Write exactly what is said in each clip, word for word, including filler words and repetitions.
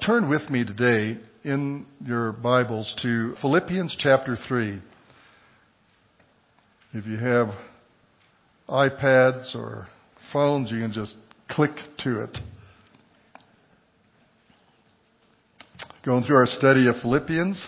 Turn with me today in your Bibles to Philippians chapter three. If you have iPads or phones, you can just click to it. Going through our study of Philippians.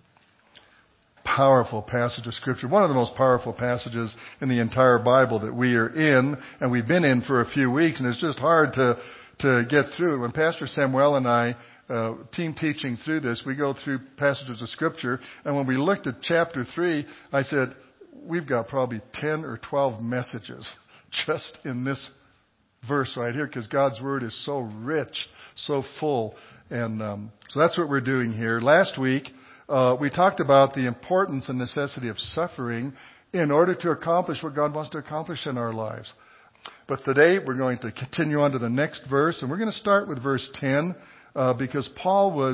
Powerful passage of Scripture. One of the most powerful passages in the entire Bible that we are in, and we've been in for a few weeks, and it's just hard to, to get through it. When Pastor Samuel and I Uh, team teaching through this, we go through passages of Scripture, and when we looked at chapter three, I said, we've got probably ten or twelve messages just in this verse right here, because God's Word is so rich, so full, and um, so that's what we're doing here. Last week, uh, we talked about the importance and necessity of suffering in order to accomplish what God wants to accomplish in our lives. But today, we're going to continue on to the next verse, and we're going to start with verse ten, Uh, because Paul was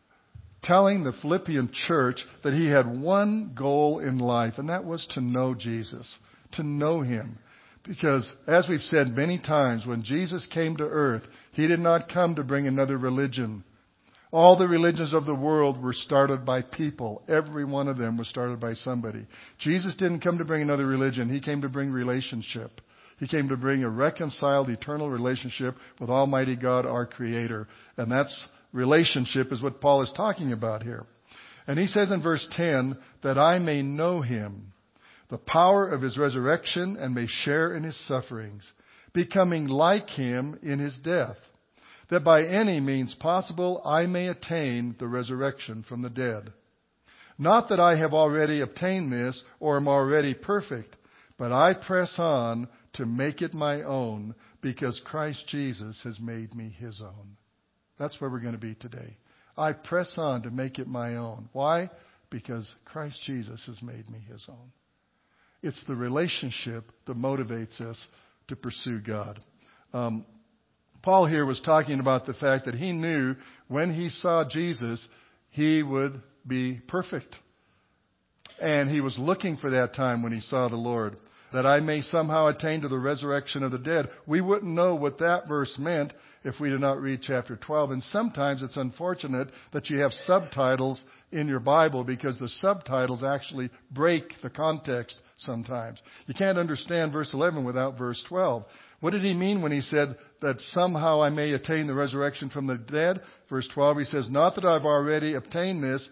telling the Philippian church that he had one goal in life, and that was to know Jesus, to know Him. Because, as we've said many times, when Jesus came to earth, He did not come to bring another religion. All the religions of the world were started by people. Every one of them was started by somebody. Jesus didn't come to bring another religion. He came to bring relationship. He came to bring a reconciled, eternal relationship with Almighty God, our Creator. And that's relationship is what Paul is talking about here. And he says in verse ten, that I may know Him, the power of His resurrection, and may share in His sufferings, becoming like Him in His death, that by any means possible I may attain the resurrection from the dead. Not that I have already obtained this, or am already perfect, but I press on to make it my own, because Christ Jesus has made me His own. That's where we're going to be today. I press on to make it my own. Why? Because Christ Jesus has made me His own. It's the relationship that motivates us to pursue God. Um, Paul here was talking about the fact that he knew when he saw Jesus, he would be perfect. And he was looking for that time when he saw the Lord, that I may somehow attain to the resurrection of the dead. We wouldn't know what that verse meant if we did not read chapter twelve. And sometimes it's unfortunate that you have subtitles in your Bible, because the subtitles actually break the context sometimes. You can't understand verse eleven without verse twelve. What did he mean when he said that somehow I may attain the resurrection from the dead? Verse twelve, he says, not that I've already obtained this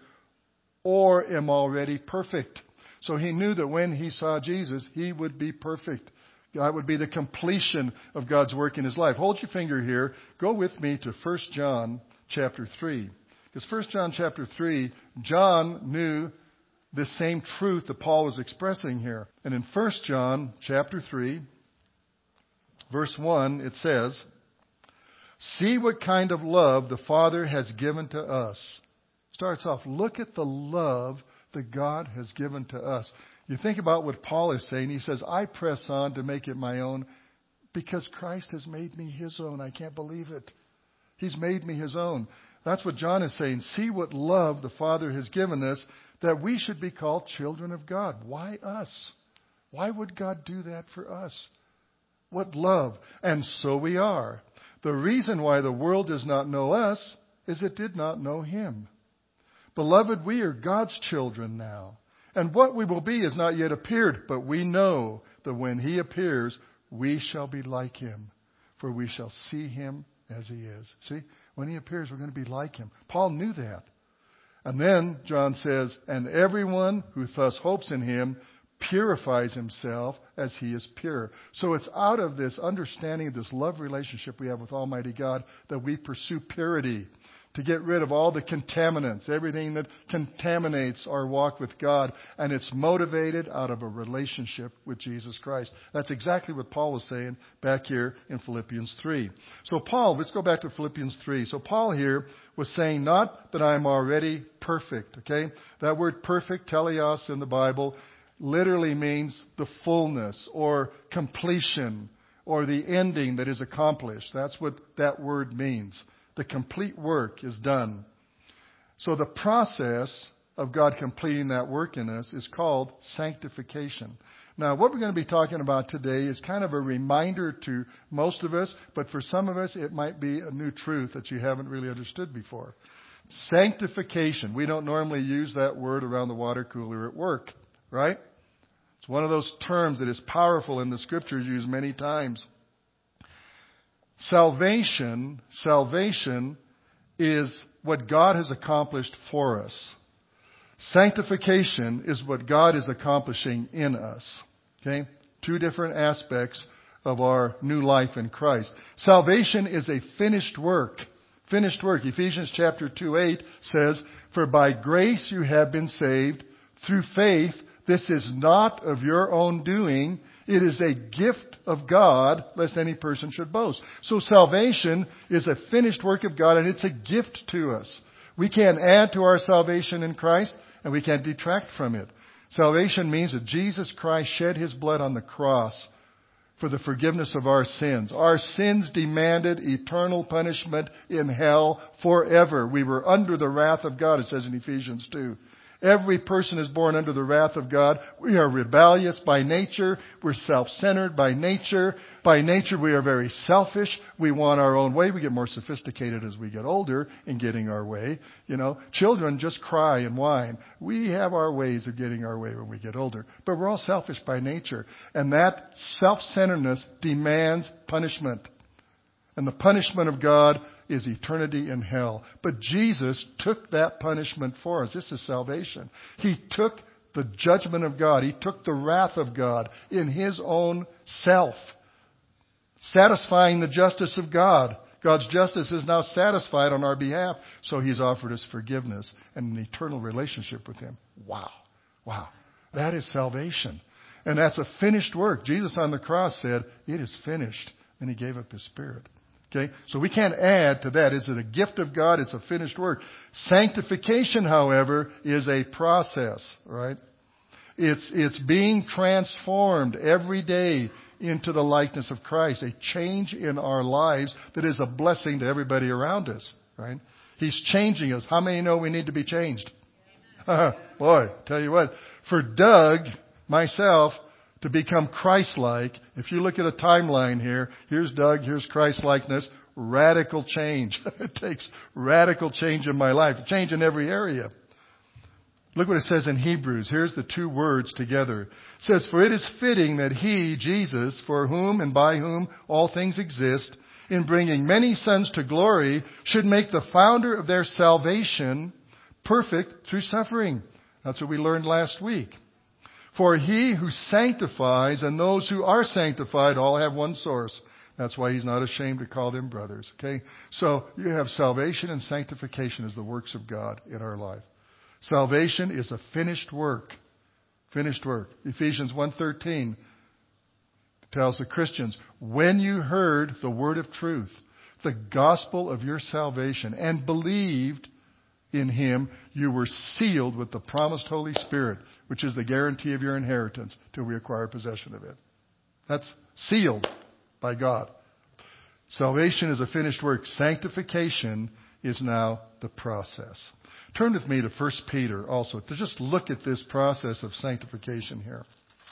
or am already perfect. So he knew that when he saw Jesus, he would be perfect. That would be the completion of God's work in his life. Hold your finger here. Go with me to First John chapter three. Because First John chapter three, John knew the same truth that Paul was expressing here. And in First John chapter three, verse one, it says, see what kind of love the Father has given to us. Starts off, look at the love that God has given to us. You think about what Paul is saying. He says, I press on to make it my own because Christ has made me His own. I can't believe it. He's made me His own. That's what John is saying. See what love the Father has given us, that we should be called children of God. Why us? Why would God do that for us? What love. And so we are. The reason why the world does not know us is it did not know Him. Beloved, we are God's children now. And what we will be is not yet appeared, but we know that when He appears, we shall be like Him, for we shall see Him as He is. See, when He appears, we're going to be like Him. Paul knew that. And then John says, and everyone who thus hopes in Him purifies himself as He is pure. So it's out of this understanding of this love relationship we have with Almighty God that we pursue purity, to get rid of all the contaminants, everything that contaminates our walk with God. And it's motivated out of a relationship with Jesus Christ. That's exactly what Paul was saying back here in Philippians three. So Paul, let's go back to Philippians three. So Paul here was saying not that I'm already perfect, okay? That word perfect, teleos in the Bible, literally means the fullness or completion or the ending that is accomplished. That's what that word means. The complete work is done. So the process of God completing that work in us is called sanctification. Now, what we're going to be talking about today is kind of a reminder to most of us, but for some of us, it might be a new truth that you haven't really understood before. Sanctification. We don't normally use that word around the water cooler at work, right? It's one of those terms that is powerful in the Scriptures, used many times. Salvation, salvation is what God has accomplished for us. Sanctification is what God is accomplishing in us. Okay? Two different aspects of our new life in Christ. Salvation is a finished work. Finished work. Ephesians chapter two eight says, "For by grace you have been saved through faith. This is not of your own doing. It is a gift of God, lest any person should boast." So salvation is a finished work of God, and it's a gift to us. We can't add to our salvation in Christ, and we can't detract from it. Salvation means that Jesus Christ shed His blood on the cross for the forgiveness of our sins. Our sins demanded eternal punishment in hell forever. We were under the wrath of God, it says in Ephesians two. Every person is born under the wrath of God. We are rebellious by nature. We're self-centered by nature. By nature, we are very selfish. We want our own way. We get more sophisticated as we get older in getting our way. You know, children just cry and whine. We have our ways of getting our way when we get older. But we're all selfish by nature. And that self-centeredness demands punishment. And the punishment of God is eternity in hell. But Jesus took that punishment for us. This is salvation. He took the judgment of God. He took the wrath of God in His own self, satisfying the justice of God. God's justice is now satisfied on our behalf, so He's offered us forgiveness and an eternal relationship with Him. Wow. Wow. That is salvation. And that's a finished work. Jesus on the cross said, "It is finished." And He gave up His Spirit. Okay, so we can't add to that. It's a gift of God. It's a finished work. Sanctification, however, is a process, right? It's, it's being transformed every day into the likeness of Christ. A change in our lives that is a blessing to everybody around us, right? He's changing us. How many know we need to be changed? Boy, tell you what. For Doug, myself, to become Christ-like, if you look at a timeline here, here's Doug, here's Christ-likeness, radical change. It takes radical change in my life, change in every area. Look what it says in Hebrews. Here's the two words together. It says, "For it is fitting that He, Jesus, for whom and by whom all things exist, in bringing many sons to glory, should make the founder of their salvation perfect through suffering." That's what we learned last week. "For He who sanctifies and those who are sanctified all have one source." That's why He's not ashamed to call them brothers. Okay? So you have salvation and sanctification as the works of God in our life. Salvation is a finished work. Finished work. Ephesians one thirteen tells the Christians, "When you heard the word of truth, the gospel of your salvation, and believed in Him, you were sealed with the promised Holy Spirit, which is the guarantee of your inheritance till we acquire possession of it." That's sealed by God. Salvation is a finished work. Sanctification is now the process. Turn with me to First Peter also to just look at this process of sanctification here.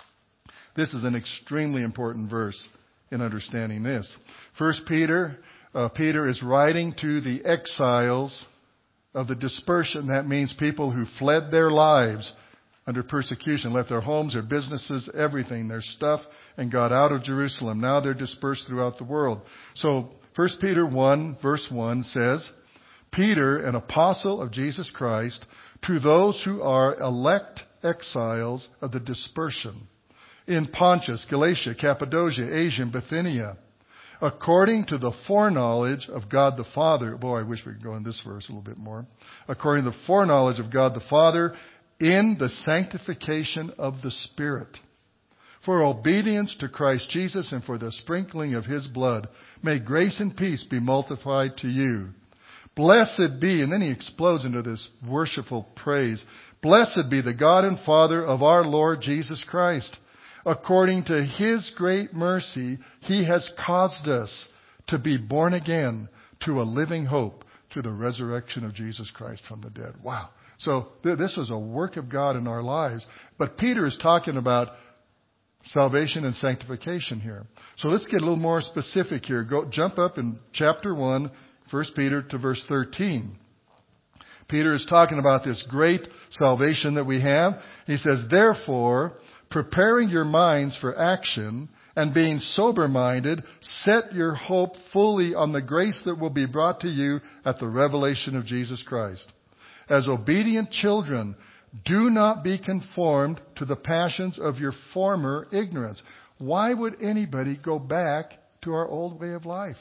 This is an extremely important verse in understanding this. First Peter, uh, Peter is writing to the exiles of the dispersion. That means people who fled their lives under persecution, left their homes, their businesses, everything, their stuff, and got out of Jerusalem. Now they're dispersed throughout the world. So First Peter one, verse one says, "Peter, an apostle of Jesus Christ, to those who are elect exiles of the dispersion in Pontus, Galatia, Cappadocia, Asia, and Bithynia, according to the foreknowledge of God the Father." Boy, I wish we could go in this verse a little bit more. "According to the foreknowledge of God the Father, in the sanctification of the Spirit, for obedience to Christ Jesus and for the sprinkling of His blood, may grace and peace be multiplied to you. Blessed be," and then he explodes into this worshipful praise, "Blessed be the God and Father of our Lord Jesus Christ. According to His great mercy, He has caused us to be born again to a living hope through the resurrection of Jesus Christ from the dead." Wow. So th- this was a work of God in our lives. But Peter is talking about Salvation and sanctification here. So let's get a little more specific here. Go jump up in chapter one, First Peter to verse thirteen. Peter is talking about this great salvation that we have. He says, therefore, preparing your minds for action and being sober-minded, set your hope fully on the grace that will be brought to you at the revelation of Jesus Christ. As obedient children, do not be conformed to the passions of your former ignorance. Why would anybody go back to our old way of life?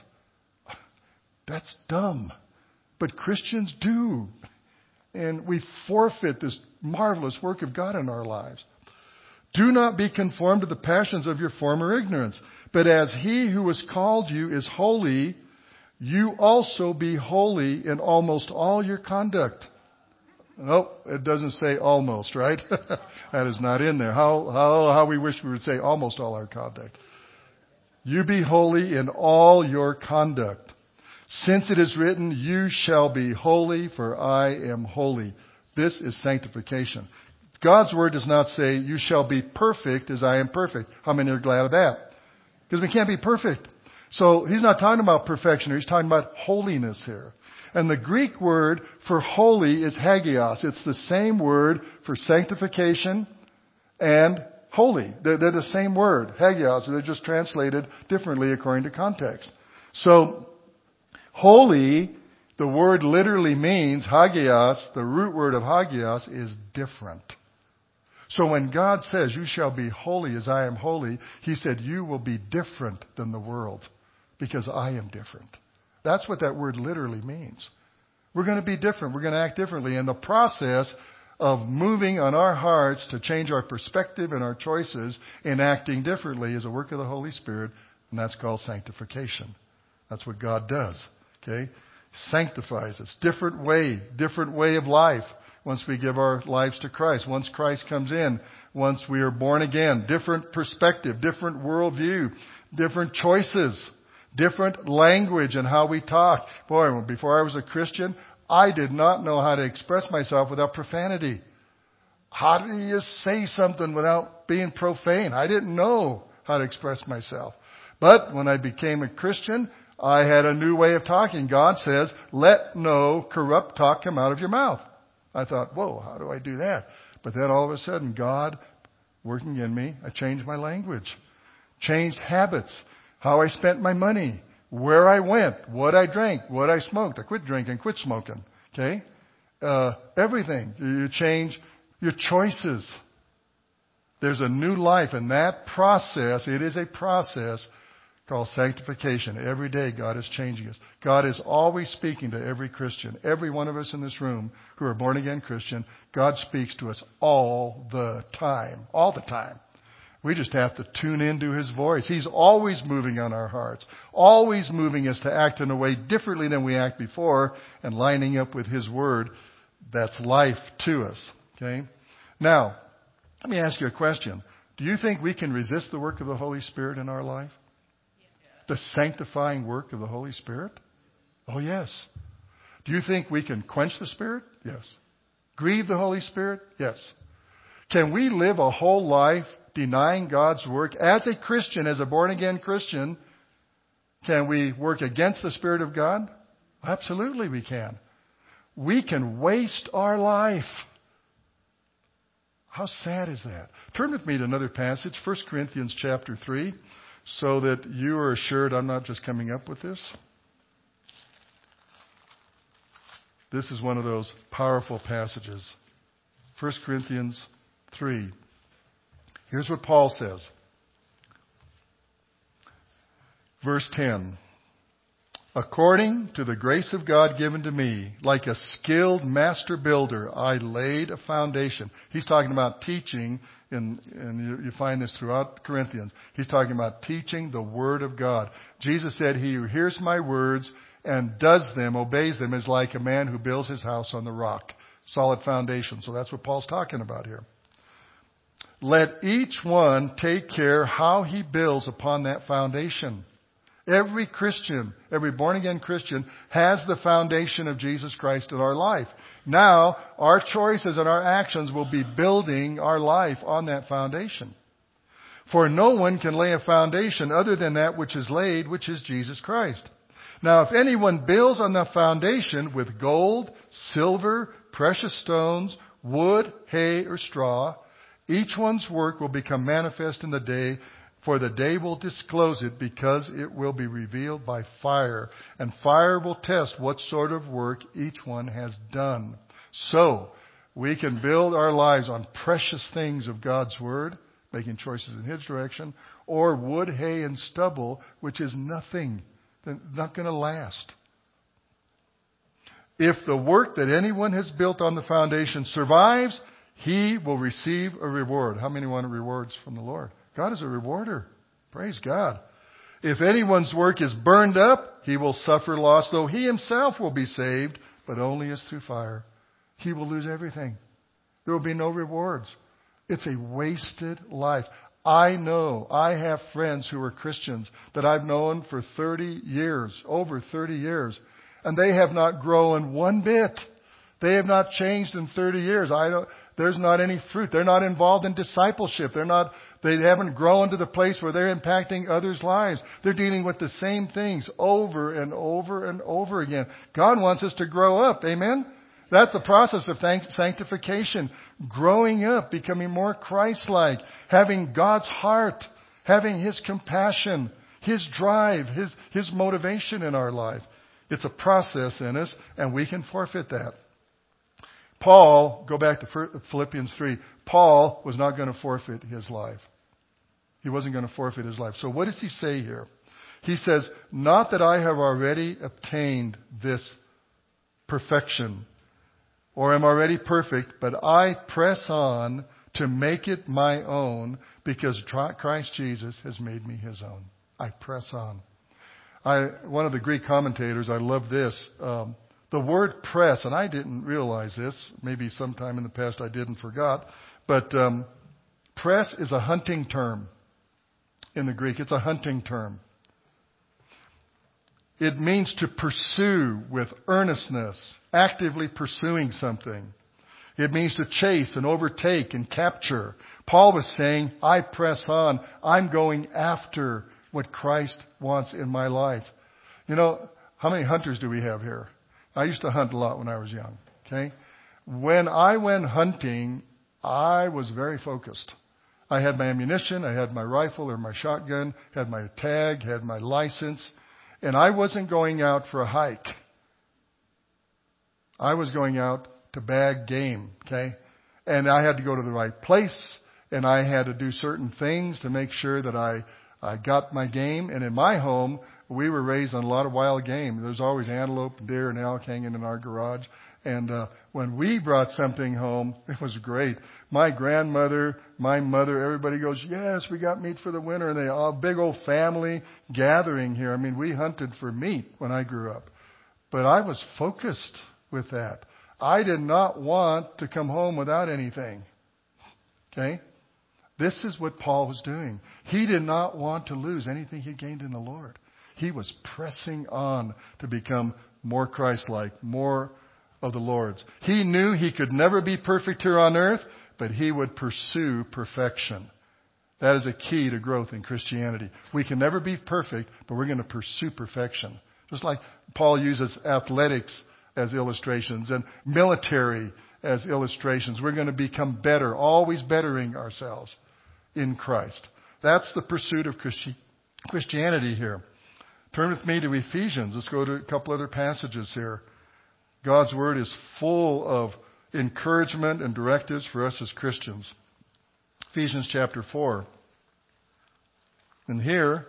That's dumb. But Christians do. And we forfeit this marvelous work of God in our lives. Do not be conformed to the passions of your former ignorance. But as He who has called you is holy, you also be holy in almost all your conduct. No, it doesn't say almost, right? That is not in there. How, how, how we wish we would say almost all our conduct. You be holy in all your conduct. Since it is written, you shall be holy, for I am holy. This is sanctification. God's word does not say, you shall be perfect as I am perfect. How many are glad of that? Because we can't be perfect. So He's not talking about perfection. He's talking about holiness here. And the Greek word for holy is hagios. It's the same word for sanctification and holy. They're, they're the same word, hagios. They're just translated differently according to context. So, holy, the word literally means, hagios, the root word of hagios is different. So when God says, you shall be holy as I am holy, He said, you will be different than the world because I am different. That's what that word literally means. We're going to be different. We're going to act differently. And the process of moving on our hearts to change our perspective and our choices in acting differently is a work of the Holy Spirit, and that's called sanctification. That's what God does. Okay? Sanctifies us. Different way, different way of life once we give our lives to Christ. Once Christ comes in, once we are born again. Different perspective, different worldview, different choices. Different language and how we talk. Boy, before I was a Christian, I did not know how to express myself without profanity. How do you say something without being profane? I didn't know how to express myself. But when I became a Christian, I had a new way of talking. God says, let no corrupt talk come out of your mouth. I thought, whoa, how do I do that? But then all of a sudden, God working in me, I changed my language. Changed habits. How I spent my money, where I went, what I drank, what I smoked. I quit drinking, quit smoking. Okay? Uh, everything. You change your choices. There's a new life, and that process, it is a process called sanctification. Every day God is changing us. God is always speaking to every Christian. Every one of us in this room who are born again Christian, God speaks to us all the time. All the time. We just have to tune into His voice. He's always moving on our hearts. Always moving us to act in a way differently than we act before and lining up with His Word. That's life to us. Okay? Now, let me ask you a question. Do you think we can resist the work of the Holy Spirit in our life? The sanctifying work of the Holy Spirit? Oh, yes. Do you think we can quench the Spirit? Yes. Grieve the Holy Spirit? Yes. Can we live a whole life denying God's work? As a Christian, as a born-again Christian, can we work against the Spirit of God? Absolutely we can. We can waste our life. How sad is that? Turn with me to another passage, First Corinthians chapter three, so that you are assured I'm not just coming up with this. This is one of those powerful passages. First Corinthians three. Here's what Paul says. Verse ten. According to the grace of God given to me, like a skilled master builder, I laid a foundation. He's talking about teaching, in, and you, you find this throughout Corinthians. He's talking about teaching the Word of God. Jesus said, he who hears my words and does them, obeys them, is like a man who builds his house on the rock. Solid foundation. So that's what Paul's talking about here. Let each one take care how he builds upon that foundation. Every Christian, every born-again Christian has the foundation of Jesus Christ in our life. Now, our choices and our actions will be building our life on that foundation. For no one can lay a foundation other than that which is laid, which is Jesus Christ. Now if anyone builds on the foundation with gold, silver, precious stones, wood, hay, or straw, each one's work will become manifest in the day, for the day will disclose it, because it will be revealed by fire, and fire will test what sort of work each one has done. So, we can build our lives on precious things of God's Word, making choices in His direction, or wood, hay, and stubble, which is nothing, not going to last. If the work that anyone has built on the foundation survives, he will receive a reward. How many want rewards from the Lord? God is a rewarder. Praise God. If anyone's work is burned up, he will suffer loss, though he himself will be saved, but only as through fire. He will lose everything. There will be no rewards. It's a wasted life. I know, I have friends who are Christians that I've known for thirty years, over thirty years, and they have not grown one bit. They have not changed in thirty years. I don't, there's not any fruit. They're not involved in discipleship. They're not, they haven't grown to the place where they're impacting others' lives. They're dealing with the same things over and over and over again. God wants us to grow up. Amen? That's the process of sanctification. Growing up, becoming more Christ-like, having God's heart, having His compassion, His drive, His, His motivation in our life. It's a process in us, and we can forfeit that. Paul, go back to Philippians three, Paul was not going to forfeit his life. He wasn't going to forfeit his life. So what does he say here? He says, not that I have already obtained this perfection, or am already perfect, but I press on to make it my own, because Christ Jesus has made me His own. I press on. I, one of the Greek commentators, I love this, um, the word press, and I didn't realize this, maybe sometime in the past I did and forgot, but um, press is a hunting term in the Greek. It's a hunting term. It means to pursue with earnestness, actively pursuing something. It means to chase and overtake and capture. Paul was saying, I press on. I'm going after what Christ wants in my life. You know, how many hunters do we have here? I used to hunt a lot when I was young. Okay? When I went hunting, I was very focused. I had my ammunition, I had my rifle or my shotgun, had my tag, had my license, and I wasn't going out for a hike. I was going out to bag game, okay? And I had to go to the right place, and I had to do certain things to make sure that I, I got my game. And in my home, we were raised on a lot of wild game. There's always antelope, deer, and elk hanging in our garage. And uh, when we brought something home, it was great. My grandmother, my mother, everybody goes, yes, we got meat for the winter. And they all big old family gathering here. I mean, we hunted for meat when I grew up. But I was focused with that. I did not want to come home without anything. Okay? This is what Paul was doing. He did not want to lose anything he gained in the Lord. He was pressing on to become more Christ-like, more of the Lord's. He knew he could never be perfect here on earth, but he would pursue perfection. That is a key to growth in Christianity. We can never be perfect, but we're going to pursue perfection. Just like Paul uses athletics as illustrations and military as illustrations. We're going to become better, always bettering ourselves in Christ. That's the pursuit of Christi- Christianity here. Turn with me to Ephesians. Let's go to a couple other passages here. God's Word is full of encouragement and directives for us as Christians. Ephesians chapter four. And here,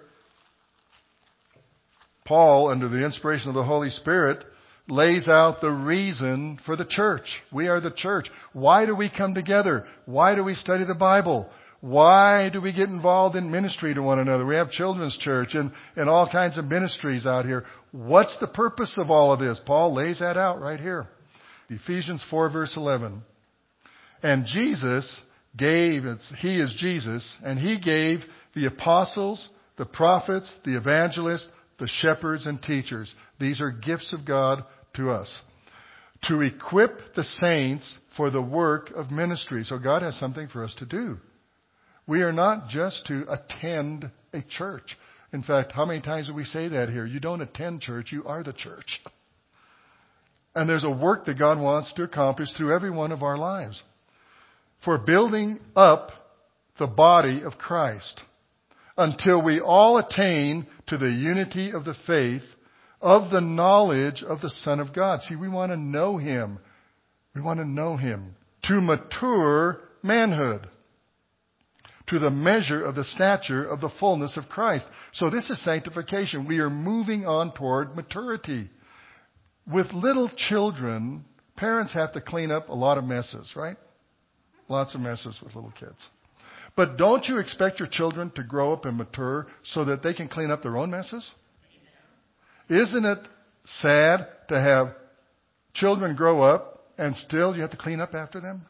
Paul, under the inspiration of the Holy Spirit, lays out the reason for the church. We are the church. Why do we come together? Why do we study the Bible? Why do we get involved in ministry to one another? We have children's church and, and all kinds of ministries out here. What's the purpose of all of this? Paul lays that out right here. Ephesians four verse eleven. And Jesus gave, it's, He is Jesus, and He gave the apostles, the prophets, the evangelists, the shepherds and teachers. These are gifts of God to us. To equip the saints for the work of ministry. So God has something for us to do. We are not just to attend a church. In fact, how many times do we say that here? You don't attend church, you are the church. And there's a work that God wants to accomplish through every one of our lives. For building up the body of Christ until we all attain to the unity of the faith of the knowledge of the Son of God. See, we want to know Him. We want to know Him. To mature manhood. To the measure of the stature of the fullness of Christ. So this is sanctification. We are moving on toward maturity. With little children, parents have to clean up a lot of messes, right? Lots of messes with little kids. But don't you expect your children to grow up and mature so that they can clean up their own messes? Isn't it sad to have children grow up and still you have to clean up after them?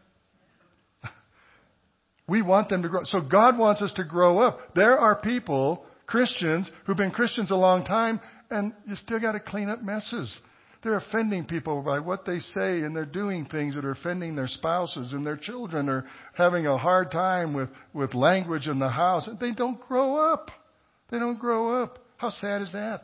We want them to grow. So God wants us to grow up. There are people, Christians, who've been Christians a long time, and you still got to clean up messes. They're offending people by what they say, and they're doing things that are offending their spouses, and their children are having a hard time with, with language in the house. They don't grow up. They don't grow up. How sad is that?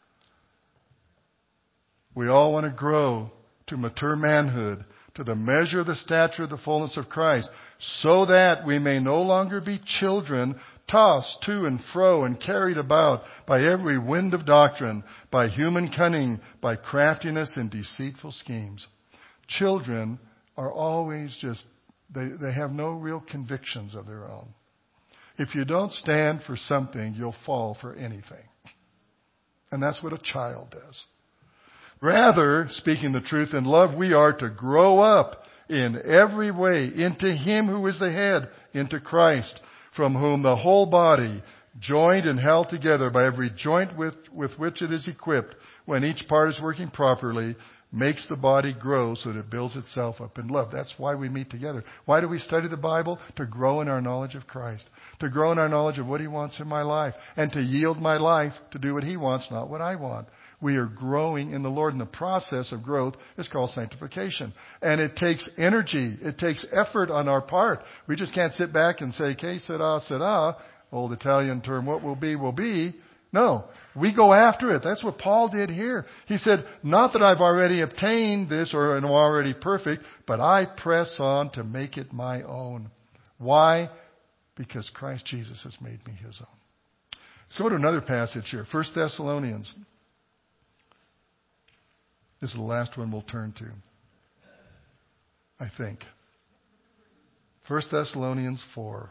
We all want to grow to mature manhood, to the measure of the stature of the fullness of Christ, so that we may no longer be children, tossed to and fro and carried about by every wind of doctrine, by human cunning, by craftiness and deceitful schemes. Children are always just, they, they have no real convictions of their own. If you don't stand for something, you'll fall for anything. And that's what a child does. Rather, speaking the truth in love, we are to grow up in every way into Him who is the head, into Christ, from whom the whole body, joined and held together by every joint with, with which it is equipped, when each part is working properly, makes the body grow so that it builds itself up in love. That's why we meet together. Why do we study the Bible? To grow in our knowledge of Christ. To grow in our knowledge of what He wants in my life. And to yield my life to do what He wants, not what I want. We are growing in the Lord, and the process of growth is called sanctification. And it takes energy. It takes effort on our part. We just can't sit back and say, que sera, sera, old Italian term, what will be, will be. No, we go after it. That's what Paul did here. He said, not that I've already obtained this or am already perfect, but I press on to make it my own. Why? Because Christ Jesus has made me His own. Let's go to another passage here, First Thessalonians. This is the last one we'll turn to, I think. First Thessalonians four.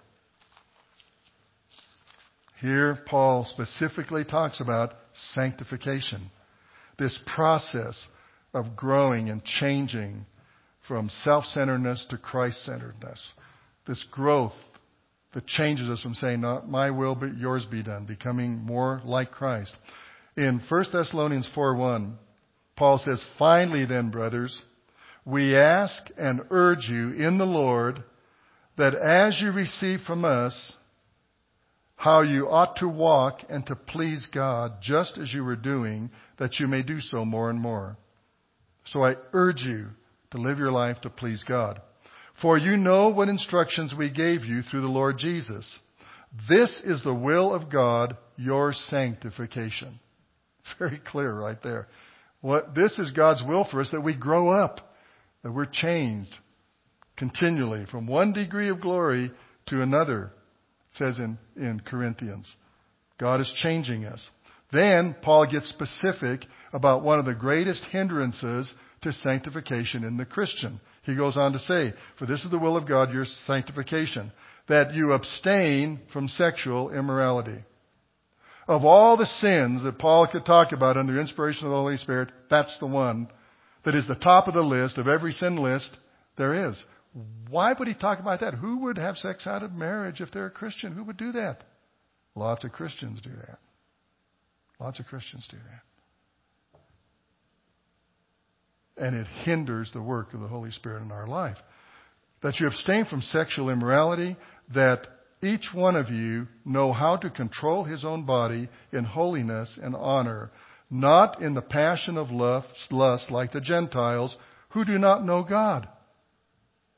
Here, Paul specifically talks about sanctification. This process of growing and changing from self-centeredness to Christ-centeredness. This growth that changes us from saying, not my will, but yours be done, becoming more like Christ. In First Thessalonians four one, Paul says, finally then, brothers, we ask and urge you in the Lord that as you receive from us how you ought to walk and to please God, just as you were doing, that you may do so more and more. So I urge you to live your life to please God. For you know what instructions we gave you through the Lord Jesus. This is the will of God, your sanctification. Very clear right there. What, this is God's will for us, that we grow up, that we're changed continually from one degree of glory to another. It says in, in Corinthians, God is changing us. Then Paul gets specific about one of the greatest hindrances to sanctification in the Christian. He goes on to say, for this is the will of God, your sanctification, that you abstain from sexual immorality. Of all the sins that Paul could talk about under inspiration of the Holy Spirit, that's the one that is the top of the list of every sin list there is. Why would he talk about that? Who would have sex out of marriage if they're a Christian? Who would do that? Lots of Christians do that. Lots of Christians do that. And it hinders the work of the Holy Spirit in our life. That you abstain from sexual immorality, that each one of you know how to control his own body in holiness and honor, not in the passion of lust, lust like the Gentiles who do not know God.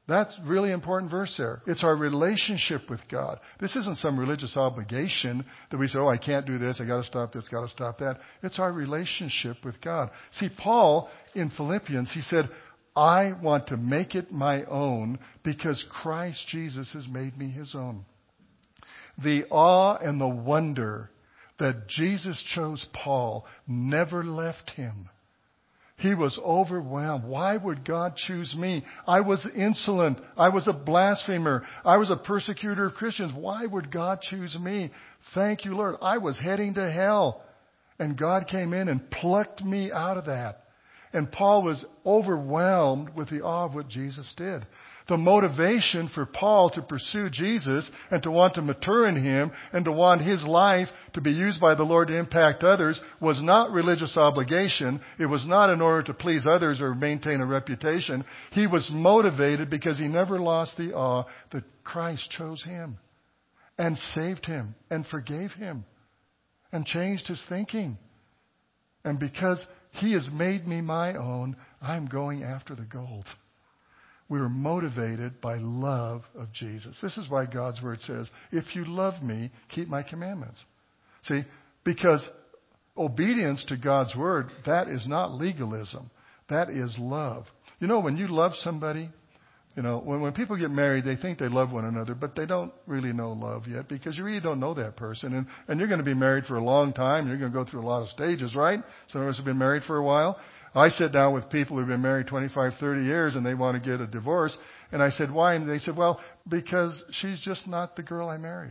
That's a really important verse there. It's our relationship with God. This isn't some religious obligation that we say, oh, I can't do this, I got to stop this, got to stop that. It's our relationship with God. See, Paul in Philippians, he said, I want to make it my own because Christ Jesus has made me his own. The awe and the wonder that Jesus chose Paul never left him. He was overwhelmed. Why would God choose me? I was insolent. I was a blasphemer. I was a persecutor of Christians. Why would God choose me? Thank you, Lord. I was heading to hell. And God came in and plucked me out of that. And Paul was overwhelmed with the awe of what Jesus did. The motivation for Paul to pursue Jesus and to want to mature in him and to want his life to be used by the Lord to impact others was not religious obligation. It was not in order to please others or maintain a reputation. He was motivated because he never lost the awe that Christ chose him and saved him and forgave him and changed his thinking. And because he has made me my own, I'm going after the gold. We were motivated by love of Jesus. This is why God's word says, if you love me, keep my commandments. See, because obedience to God's word, that is not legalism. That is love. You know, when you love somebody, you know, when, when people get married, they think they love one another, but they don't really know love yet because you really don't know that person. And, and you're going to be married for a long time. And you're going to go through a lot of stages, right? Some of us have been married for a while. I sit down with people who've been married twenty-five, thirty years and they want to get a divorce. And I said, why? And they said, well, because she's just not the girl I married.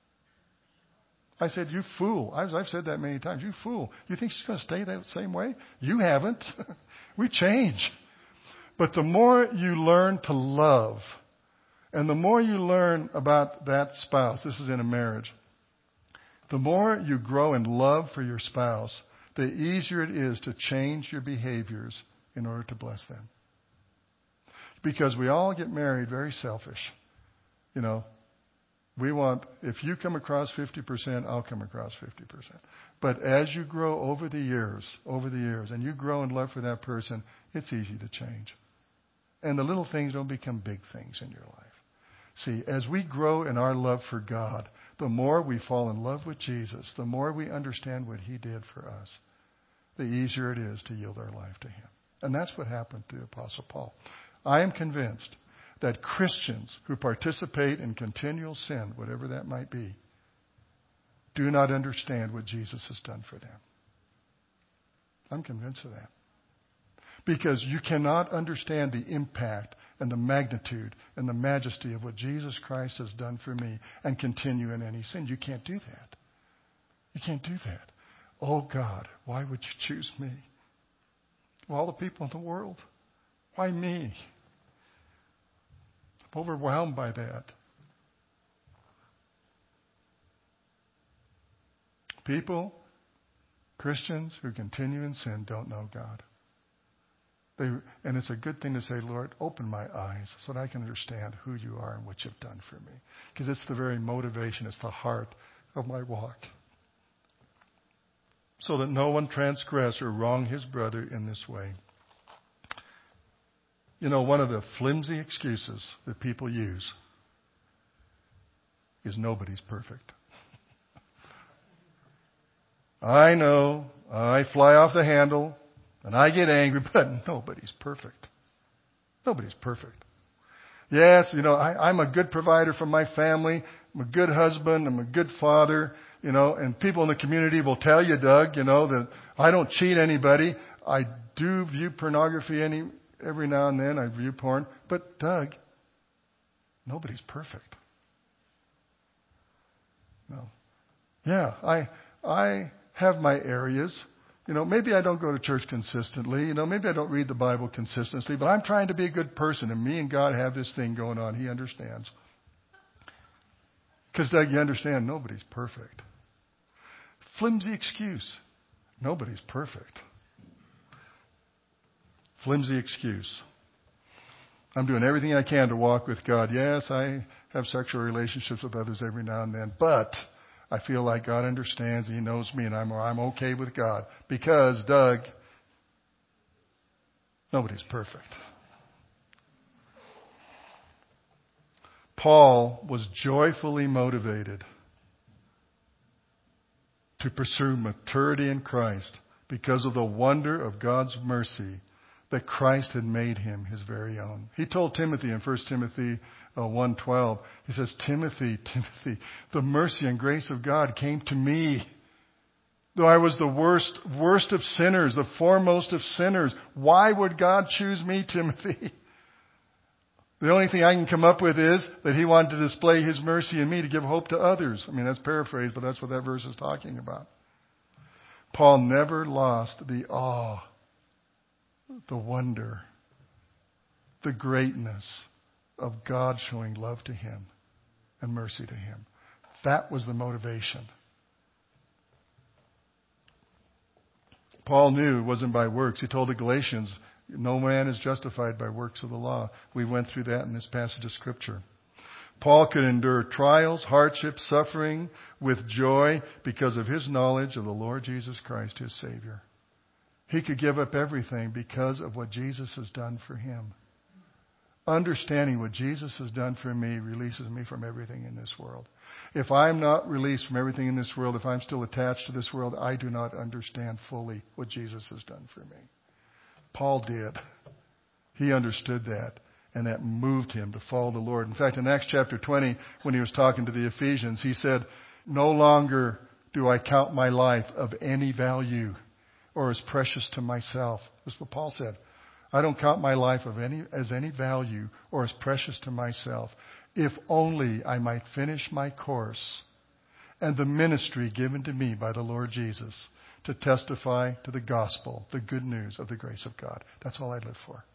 I said, you fool. I've, I've said that many times. You fool. You think she's going to stay that same way? You haven't. We change. But the more you learn to love and the more you learn about that spouse, this is in a marriage, the more you grow in love for your spouse, the easier it is to change your behaviors in order to bless them. Because we all get married very selfish. You know, we want, if you come across fifty percent, I'll come across fifty percent. But as you grow over the years, over the years, and you grow in love for that person, it's easy to change. And the little things don't become big things in your life. See, as we grow in our love for God, the more we fall in love with Jesus, the more we understand what he did for us, the easier it is to yield our life to him. And that's what happened to the Apostle Paul. I am convinced that Christians who participate in continual sin, whatever that might be, do not understand what Jesus has done for them. I'm convinced of that. Because you cannot understand the impact and the magnitude and the majesty of what Jesus Christ has done for me and continue in any sin. You can't do that. You can't do that. Oh God, why would you choose me? Of all the people in the world, why me? I'm overwhelmed by that. People, Christians who continue in sin don't know God. They, and it's a good thing to say, Lord, open my eyes so that I can understand who you are and what you've done for me. Because it's the very motivation, it's the heart of my walk. So that no one transgress or wrong his brother in this way. You know, one of the flimsy excuses that people use is nobody's perfect. I know, I fly off the handle. And I get angry, but nobody's perfect. Nobody's perfect. Yes, you know, I, I'm a good provider for my family. I'm a good husband. I'm a good father. You know, and people in the community will tell you, Doug, you know, that I don't cheat anybody. I do view pornography any every now and then. I view porn. But, Doug, nobody's perfect. No. Yeah, I I have my areas. You know, maybe I don't go to church consistently. You know, maybe I don't read the Bible consistently, but I'm trying to be a good person, and me and God have this thing going on. He understands. Because, Doug, you understand, nobody's perfect. Flimsy excuse. Nobody's perfect. Flimsy excuse. I'm doing everything I can to walk with God. Yes, I have sexual relationships with others every now and then, but I feel like God understands and he knows me and I'm, I'm okay with God. Because, Doug, nobody's perfect. Paul was joyfully motivated to pursue maturity in Christ because of the wonder of God's mercy that Christ had made him his very own. He told Timothy in First Timothy uh, one twelve, he says, Timothy, Timothy, the mercy and grace of God came to me. Though I was the worst, worst of sinners, the foremost of sinners, why would God choose me, Timothy? The only thing I can come up with is that he wanted to display his mercy in me to give hope to others. I mean, that's paraphrased, but that's what that verse is talking about. Paul never lost the awe, the wonder, the greatness of God showing love to him and mercy to him. That was the motivation. Paul knew it wasn't by works. He told the Galatians, no man is justified by works of the law. We went through that in this passage of Scripture. Paul could endure trials, hardships, suffering with joy because of his knowledge of the Lord Jesus Christ, his Savior. He could give up everything because of what Jesus has done for him. Understanding what Jesus has done for me releases me from everything in this world. If I'm not released from everything in this world, if I'm still attached to this world, I do not understand fully what Jesus has done for me. Paul did. He understood that, and that moved him to follow the Lord. In fact, in Acts chapter twenty, when he was talking to the Ephesians, he said, no longer do I count my life of any value or as precious to myself. That's what Paul said. I don't count my life of any as any value or as precious to myself, if only I might finish my course and the ministry given to me by the Lord Jesus to testify to the gospel, the good news of the grace of God. That's all I live for.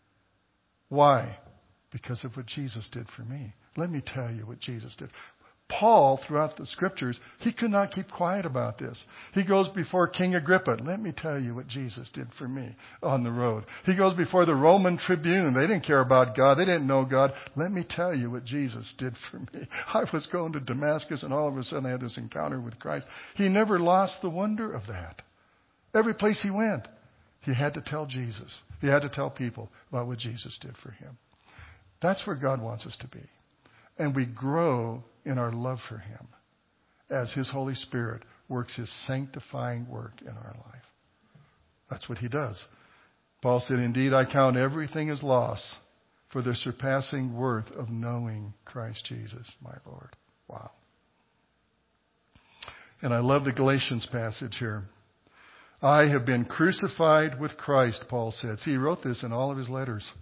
Why? Because of what Jesus did for me. Let me tell you what Jesus did. Paul, throughout the Scriptures, he could not keep quiet about this. He goes before King Agrippa. Let me tell you what Jesus did for me on the road. He goes before the Roman tribune. They didn't care about God. They didn't know God. Let me tell you what Jesus did for me. I was going to Damascus, and all of a sudden I had this encounter with Christ. He never lost the wonder of that. Every place he went, he had to tell Jesus. He had to tell people about what Jesus did for him. That's where God wants us to be. And we grow in our love for him as his Holy Spirit works his sanctifying work in our life. That's what he does. Paul said, indeed, I count everything as loss for the surpassing worth of knowing Christ Jesus, my Lord. Wow. And I love the Galatians passage here. I have been crucified with Christ, Paul said. See, he wrote this in all of his letters.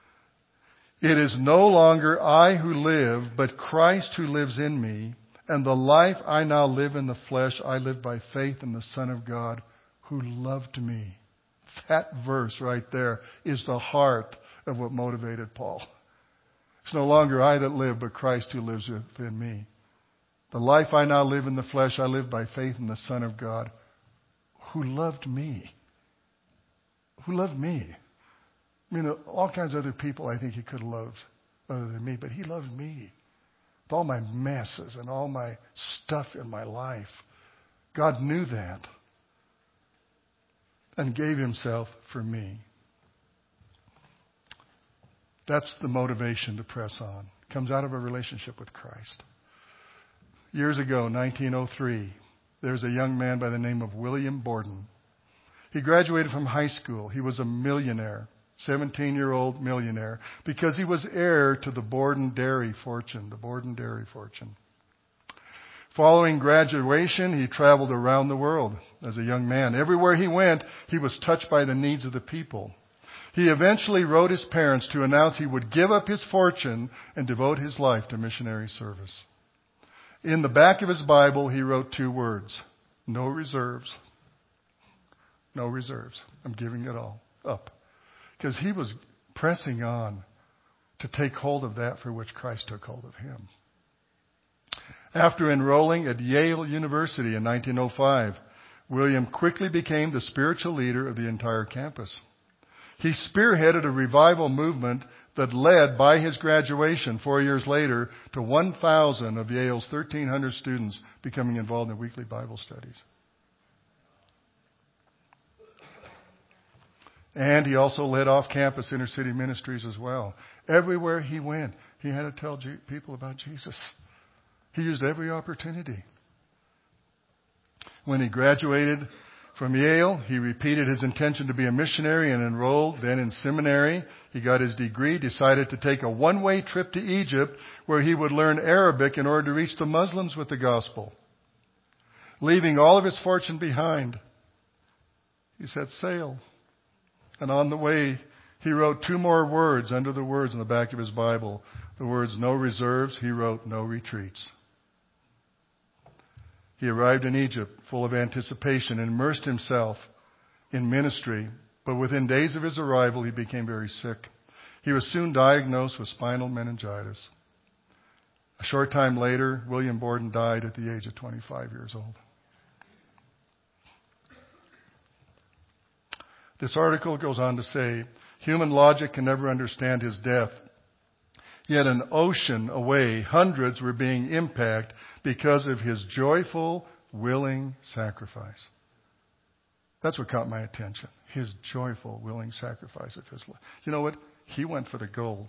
It is no longer I who live, but Christ who lives in me. And the life I now live in the flesh, I live by faith in the Son of God who loved me. That verse right there is the heart of what motivated Paul. It's no longer I that live, but Christ who lives within me. The life I now live in the flesh, I live by faith in the Son of God who loved me. Who loved me. I mean, all kinds of other people I think he could have loved other than me, but he loved me. With all my messes and all my stuff in my life. God knew that and gave himself for me. That's the motivation to press on. It comes out of a relationship with Christ. Years ago, nineteen oh three, there's a young man by the name of William Borden. He graduated from high school. He was a millionaire. seventeen-year-old millionaire, because he was heir to the Borden dairy fortune, the Borden dairy fortune. Following graduation, he traveled around the world as a young man. Everywhere he went, he was touched by the needs of the people. He eventually wrote his parents to announce he would give up his fortune and devote his life to missionary service. In the back of his Bible, he wrote two words, no reserves. No reserves. I'm giving it all up. Because he was pressing on to take hold of that for which Christ took hold of him. After enrolling at Yale University in nineteen oh five, William quickly became the spiritual leader of the entire campus. He spearheaded a revival movement that led, by his graduation four years later, to one thousand of Yale's thirteen hundred students becoming involved in weekly Bible studies. And he also led off-campus inner-city ministries as well. Everywhere he went, he had to tell G- people about Jesus. He used every opportunity. When he graduated from Yale, he repeated his intention to be a missionary and enrolled then in seminary. He got his degree, decided to take a one-way trip to Egypt where he would learn Arabic in order to reach the Muslims with the gospel. Leaving all of his fortune behind, he set sail. And on the way, he wrote two more words under the words in the back of his Bible. The words, no reserves. He wrote, no retreats. He arrived in Egypt full of anticipation and immersed himself in ministry. But within days of his arrival, he became very sick. He was soon diagnosed with spinal meningitis. A short time later, William Borden died at the age of twenty-five years old. This article goes on to say, human logic can never understand his death. Yet an ocean away, hundreds were being impacted because of his joyful, willing sacrifice. That's what caught my attention. His joyful, willing sacrifice of his life. You know what? He went for the gold.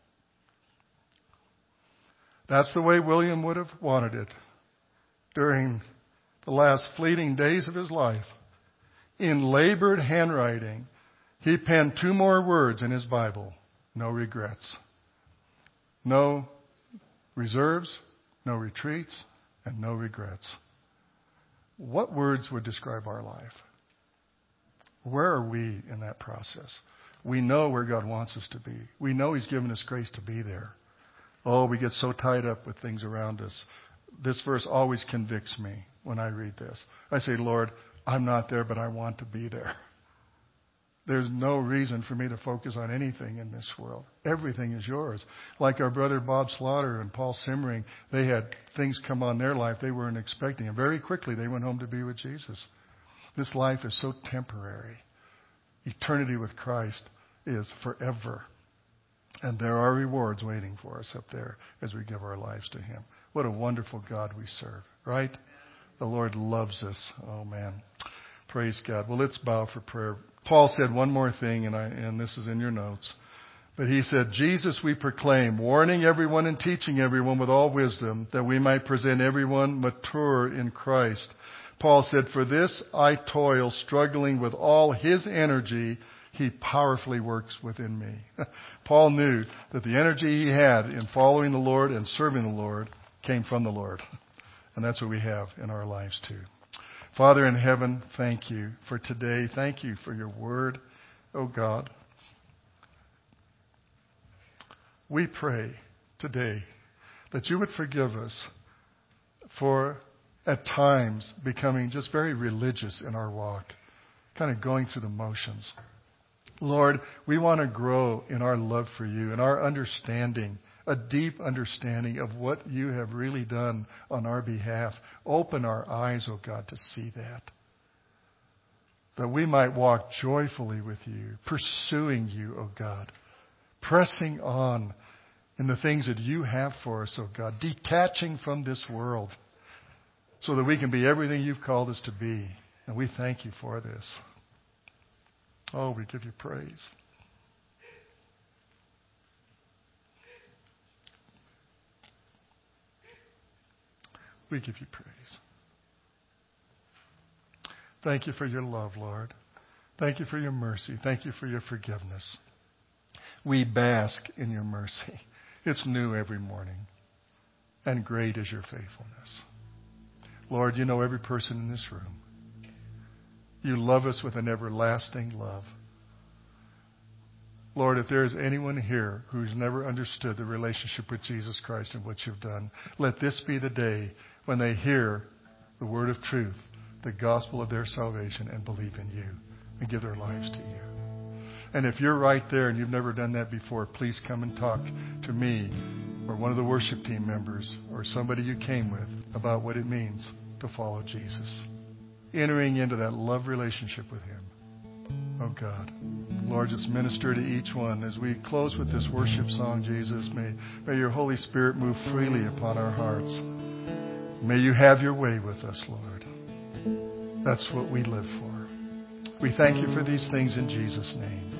That's the way William would have wanted it during the last fleeting days of his life. In labored handwriting, he penned two more words in his Bible. No regrets. No reserves, no retreats, and no regrets. What words would describe our life? Where are we in that process? We know where God wants us to be. We know He's given us grace to be there. Oh, we get so tied up with things around us. This verse always convicts me when I read this. I say, Lord, I'm not there, but I want to be there. There's no reason for me to focus on anything in this world. Everything is yours. Like our brother Bob Slaughter and Paul Simmering, they had things come on their life they weren't expecting. And very quickly they went home to be with Jesus. This life is so temporary. Eternity with Christ is forever. And there are rewards waiting for us up there as we give our lives to Him. What a wonderful God we serve, right? The Lord loves us. Oh, man. Praise God. Well, let's bow for prayer. Paul said one more thing, and, I, and this is in your notes. But he said, Jesus we proclaim, warning everyone and teaching everyone with all wisdom, that we might present everyone mature in Christ. Paul said, for this I toil, struggling with all his energy. He powerfully works within me. Paul knew that the energy he had in following the Lord and serving the Lord came from the Lord. And that's what we have in our lives too. Father in heaven, thank you for today. Thank you for your word, oh God. We pray today that you would forgive us for at times becoming just very religious in our walk, kind of going through the motions. Lord, we want to grow in our love for you and our understanding, a deep understanding of what you have really done on our behalf. Open our eyes, oh God, to see that. That we might walk joyfully with you, pursuing you, oh God, pressing on in the things that you have for us, oh God, detaching from this world so that we can be everything you've called us to be. And we thank you for this. Oh, we give you praise. We give you praise. Thank you for your love, Lord. Thank you for your mercy. Thank you for your forgiveness. We bask in your mercy. It's new every morning. And great is your faithfulness. Lord, you know every person in this room. You love us with an everlasting love. Lord, if there is anyone here who's never understood the relationship with Jesus Christ and what you've done, let this be the day when they hear the word of truth, the gospel of their salvation, and believe in you and give their lives to you. And if you're right there and you've never done that before, please come and talk to me or one of the worship team members or somebody you came with about what it means to follow Jesus. Entering into that love relationship with Him. Oh God. Lord, just minister to each one. As we close with this worship song, Jesus, may, may your Holy Spirit move freely upon our hearts. May you have your way with us, Lord. That's what we live for. We thank you for these things in Jesus' name.